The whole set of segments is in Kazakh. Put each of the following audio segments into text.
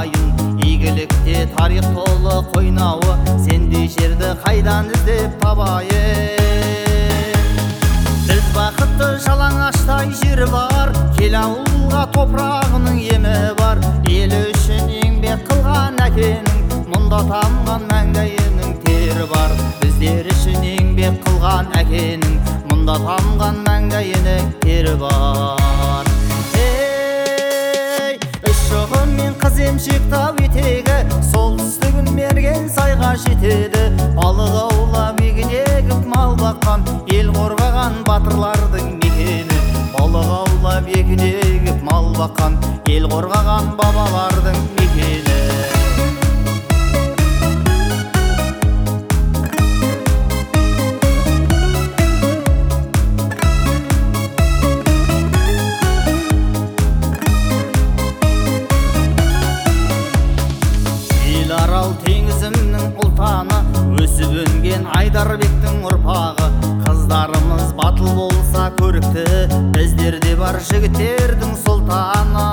ағайын, игілікте тарих толы қойнауы, сендей жерді қайдан іздеп табайын. Біз бақытты жалаңаштай жер бар, кел ауылға топырағының емі бар. Ел үшін еңбек қылған әкенің, мұнда тамған мәңгайының тері бар. Біздер үшін еңбек қылған әкенің, мұнда тамған мәңгайының тері бар. Ей, үш шоғын мен қыз емшек тау етегі, солтүстігін мерген сайға жетеді. Балық аулап егін егіп мал баққан, ел қорғаған батырлардың мекені. Балық аулап егін егіп мал баққан, ел қорғаған бабалардың мекені. Арал теңізімнің ұлтаны, өсіп өнген Айдарбектің ұрпағы. Қыздарымыз батыл болса көрікті, біздерде бар жігіттердің сұлтаны.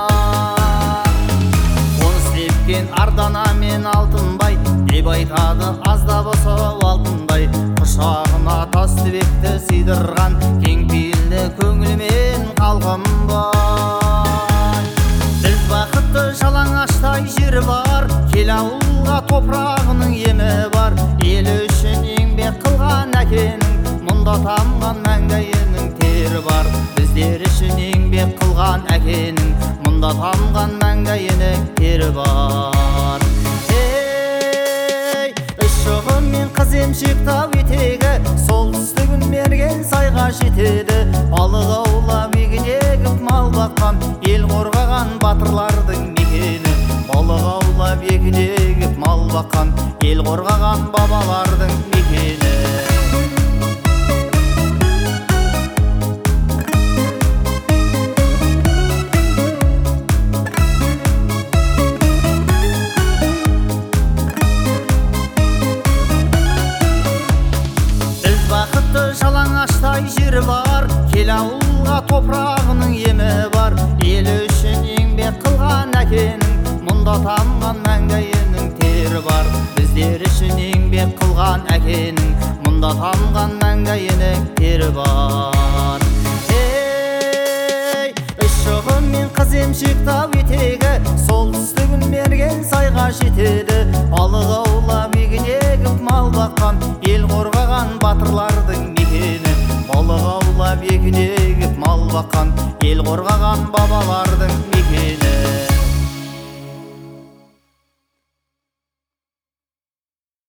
Қоныс тепкен Ардана мен Алтынбай, деп айтады азда болса Алтынбай. Құшағына тас тібекті сыйдырған, кең пейілді көңілмен қалғымбай. Біз бақытты жалаңаштай жер бар, кел ауылға топырағының емі бар. Ел үшін еңбек қылған әкенің, мұнда тамған мәңгайының тері бар. Біздер үшін еңбек қылған әкенің, мұнда тамған мәңгайының тері бар. Ей, үш шоғын мен қыз емшек тау етегі, солтүстігін мерген сайға жетеді. Балық аулап егін егіп мал баққан, ел қорғаған батырлардың мекені. Балық аулап егін егіп мал баққан, ел қорғаған бабалардың мекені. Біз бақытты жалаңаштай жер бар, кел ауылға топырағының емі бар. Ел үшін еңбек қылған әкенің, мұнда тамған мәңгайының тері бар. Біздер үшін еңбек қылған әкенің, мұнда тамған мәңгайының тері бар. Ей, үш шоғын мен қыз емшек тау етегі, солтүстігін мерген сайға жетеді. Балық аулап егін егіп мал баққан, ел қорғаған батырлардың мекені. Балық аулап егін егіп мал баққан, ел қорғаған бабалардың мекені.